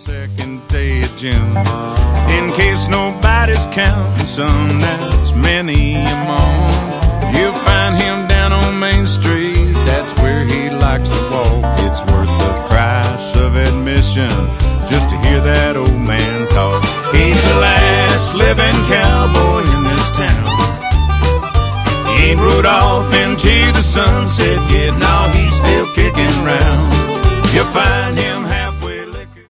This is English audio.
second day of June. In case nobody's counting, son, that's many a moon. You'll find him down on Main Street, that's where he likes to walk. It's worth the price of admission just to hear that old man talk. He's the last living cowboy in this town. He ain't rode off into the sunset yet, no, he's still kicking round.